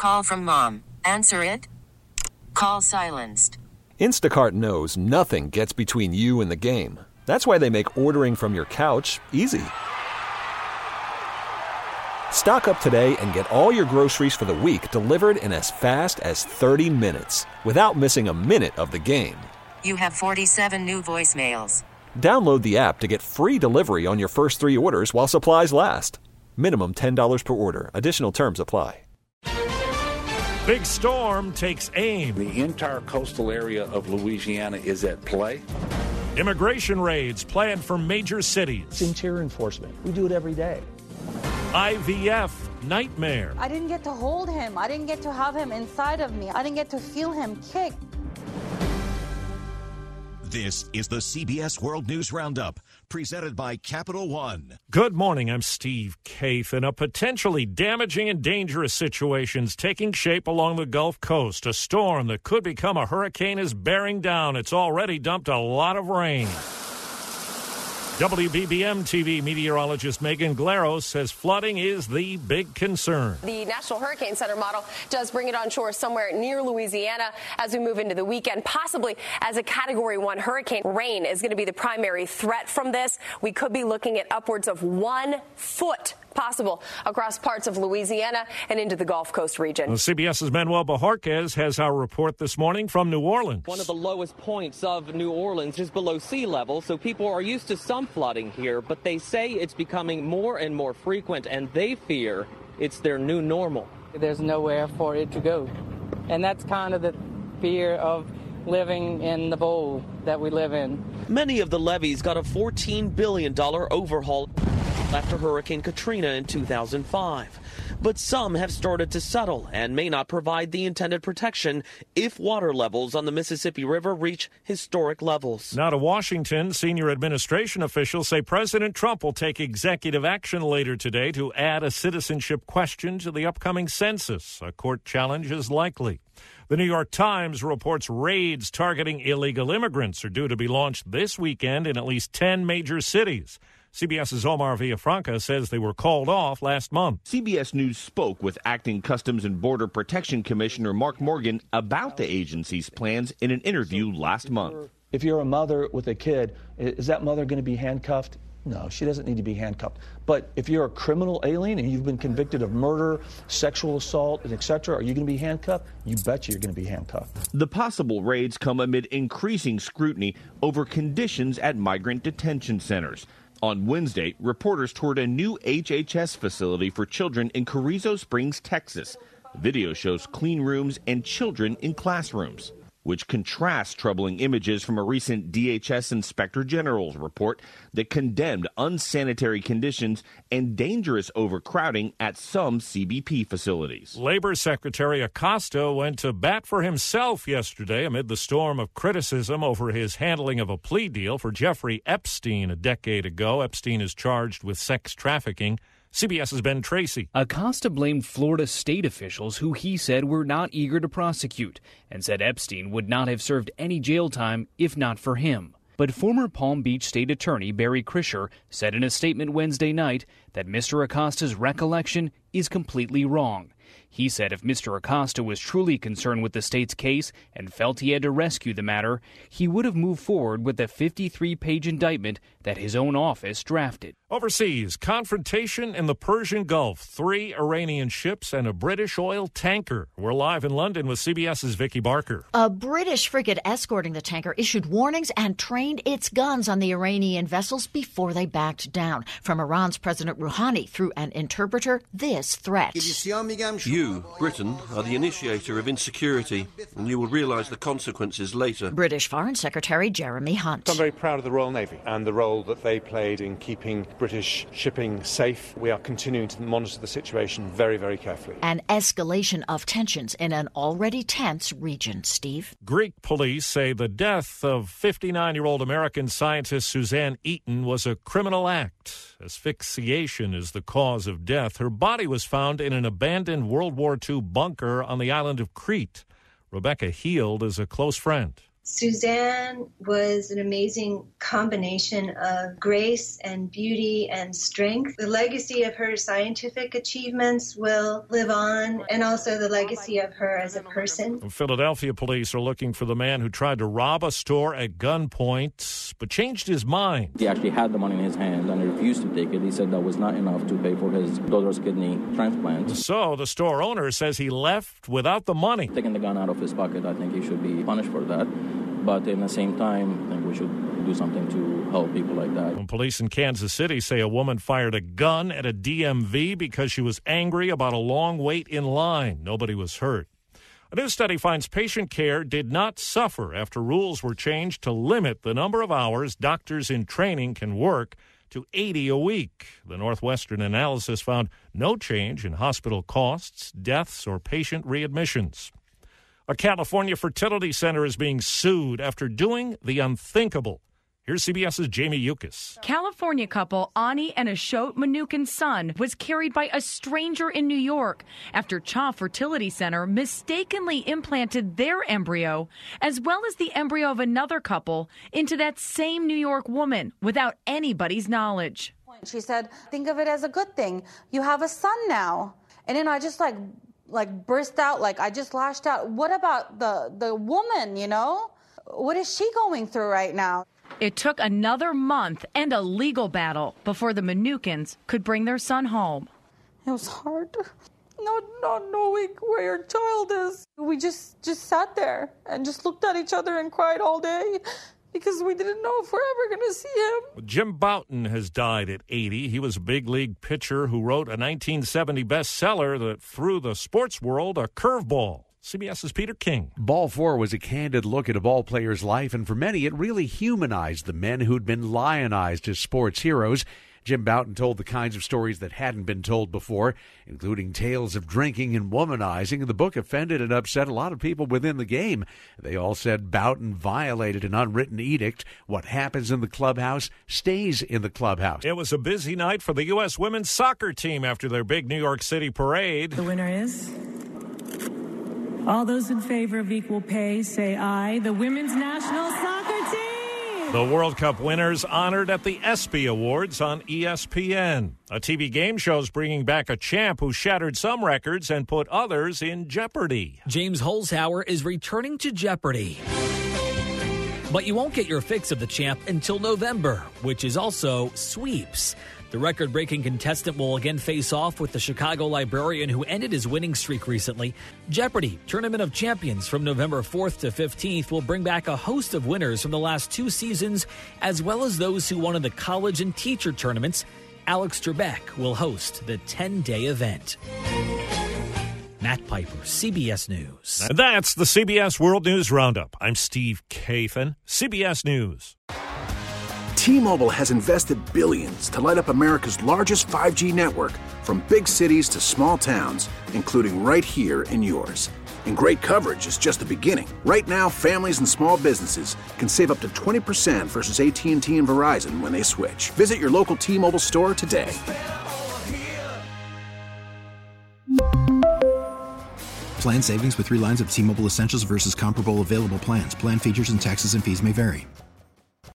Call from mom. Answer it. Call silenced. Instacart knows nothing gets between you and the game. That's why they make ordering from your couch easy. Stock up today and get all your groceries for the week delivered in as fast as 30 minutes without missing a minute of the game. You have 47 new voicemails. Download the app to get free delivery on your first 3 orders while supplies last. Minimum $10 per order. Additional terms apply. Big storm takes aim. The entire coastal area of Louisiana is at play. Immigration raids planned for major cities. It's interior enforcement. We do it every day. IVF nightmare. I didn't get to hold him. I didn't get to have him inside of me. I didn't get to feel him kick. This is the CBS World News Roundup, presented by Capital One. Good morning, I'm Steve Kaith. And a potentially damaging and dangerous situation's taking shape along the Gulf Coast. A storm that could become a hurricane is bearing down. It's already dumped a lot of rain. WBBM TV meteorologist Megan Glaro says flooding is the big concern. The National Hurricane Center model does bring it on shore somewhere near Louisiana as we move into the weekend, possibly as a Category 1 hurricane. Rain is going to be the primary threat from this. We could be looking at upwards of 1 foot possible across parts of Louisiana and into the Gulf Coast region. Well, CBS's Manuel Bajorquez has our report this morning from New Orleans. One of the lowest points of New Orleans is below sea level, so people are used to some flooding here, but they say it's becoming more and more frequent, and they fear it's their new normal. There's nowhere for it to go, and that's kind of the fear of living in the bowl that we live in. Many of the levees got a $14 billion overhaul after Hurricane Katrina in 2005. But some have started to settle and may not provide the intended protection if water levels on the Mississippi River reach historic levels. Now to Washington, senior administration officials say President Trump will take executive action later today to add a citizenship question to the upcoming census. A court challenge is likely. The New York Times reports raids targeting illegal immigrants are due to be launched this weekend in at least 10 major cities. CBS's Omar Villafranca says they were called off last month. CBS News spoke with Acting Customs and Border Protection Commissioner Mark Morgan about the agency's plans in an interview last month. If you're a mother with a kid, is that mother going to be handcuffed? No, she doesn't need to be handcuffed. But if you're a criminal alien and you've been convicted of murder, sexual assault, and etc., are you going to be handcuffed? You betcha you're going to be handcuffed. The possible raids come amid increasing scrutiny over conditions at migrant detention centers. On Wednesday, reporters toured a new HHS facility for children in Carrizo Springs, Texas. Video shows clean rooms and children in classrooms, which contrasts troubling images from a recent DHS Inspector General's report that condemned unsanitary conditions and dangerous overcrowding at some CBP facilities. Labor Secretary Acosta went to bat for himself yesterday amid the storm of criticism over his handling of a plea deal for Jeffrey Epstein a decade ago. Epstein is charged with sex trafficking. CBS's Ben Tracy. Acosta blamed Florida state officials who he said were not eager to prosecute and said Epstein would not have served any jail time if not for him. But former Palm Beach State Attorney Barry Krischer said in a statement Wednesday night that Mr. Acosta's recollection is completely wrong. He said if Mr. Acosta was truly concerned with the state's case and felt he had to rescue the matter, he would have moved forward with the 53-page indictment that his own office drafted. Overseas, confrontation in the Persian Gulf. 3 Iranian ships and a British oil tanker. We're live in London with CBS's Vicky Barker. A British frigate escorting the tanker issued warnings and trained its guns on the Iranian vessels before they backed down. From Iran's President Rouhani through an interpreter, this threat. You, Britain, are the initiator of insecurity, and you will realise the consequences later. British Foreign Secretary Jeremy Hunt. I'm very proud of the Royal Navy and the role that they played in keeping British shipping safe. We are continuing to monitor the situation very, very carefully. An escalation of tensions in an already tense region. Steve? Greek police say the death of 59-year-old American scientist Suzanne Eaton was a criminal act. Asphyxiation is the cause of death. Her body was found in an abandoned World War II bunker on the island of Crete. Rebecca Heald is a close friend. Suzanne was an amazing combination of grace and beauty and strength. The legacy of her scientific achievements will live on, and also the legacy of her as a person. Philadelphia police are looking for the man who tried to rob a store at gunpoint, but changed his mind. He actually had the money in his hand and he refused to take it. He said that was not enough to pay for his daughter's kidney transplant. So the store owner says he left without the money. Taking the gun out of his pocket, I think he should be punished for that. But in the same time, I think we should do something to help people like that. When police in Kansas City say a woman fired a gun at a DMV because she was angry about a long wait in line. Nobody was hurt. A new study finds patient care did not suffer after rules were changed to limit the number of hours doctors in training can work to 80 a week. The Northwestern analysis found no change in hospital costs, deaths, or patient readmissions. A California fertility center is being sued after doing the unthinkable. Here's CBS's Jamie Yuccas. California couple Ani and Ashot Mnookin's son was carried by a stranger in New York after Cha Fertility Center mistakenly implanted their embryo, as well as the embryo of another couple, into that same New York woman without anybody's knowledge. She said, think of it as a good thing. You have a son now. And then I just like burst out, I just lashed out. What about the woman, you know? What is she going through right now? It took another month and a legal battle before the Mnookins could bring their son home. It was hard, not knowing where your child is. We just sat there and just looked at each other and cried all day because we didn't know if we're ever going to see him. Jim Bouton has died at 80. He was a big league pitcher who wrote a 1970 bestseller that threw the sports world a curveball. CBS's Peter King. Ball 4 was a candid look at a ball player's life, and for many, it really humanized the men who'd been lionized as sports heroes. Jim Bouton told the kinds of stories that hadn't been told before, including tales of drinking and womanizing. The book offended and upset a lot of people within the game. They all said Bouton violated an unwritten edict. What happens in the clubhouse stays in the clubhouse. It was a busy night for the U.S. women's soccer team after their big New York City parade. The winner is... All those in favor of equal pay, say aye. The women's national soccer team! The World Cup winners honored at the ESPY Awards on ESPN. A TV game show's bringing back a champ who shattered some records and put others in jeopardy. James Holzhauer is returning to Jeopardy! But you won't get your fix of the champ until November, which is also sweeps. The record-breaking contestant will again face off with the Chicago librarian who ended his winning streak recently. Jeopardy! Tournament of Champions from November 4th to 15th will bring back a host of winners from the last 2 seasons, as well as those who won in the college and teacher tournaments. Alex Trebek will host the 10-day event. Matt Piper, CBS News. And that's the CBS World News Roundup. I'm Steve Kathan, CBS News. T-Mobile has invested billions to light up America's largest 5G network, from big cities to small towns, including right here in yours. And great coverage is just the beginning. Right now, families and small businesses can save up to 20% versus AT&T and Verizon when they switch. Visit your local T-Mobile store today. Plan savings with 3 lines of T-Mobile Essentials versus comparable available plans. Plan features and taxes and fees may vary.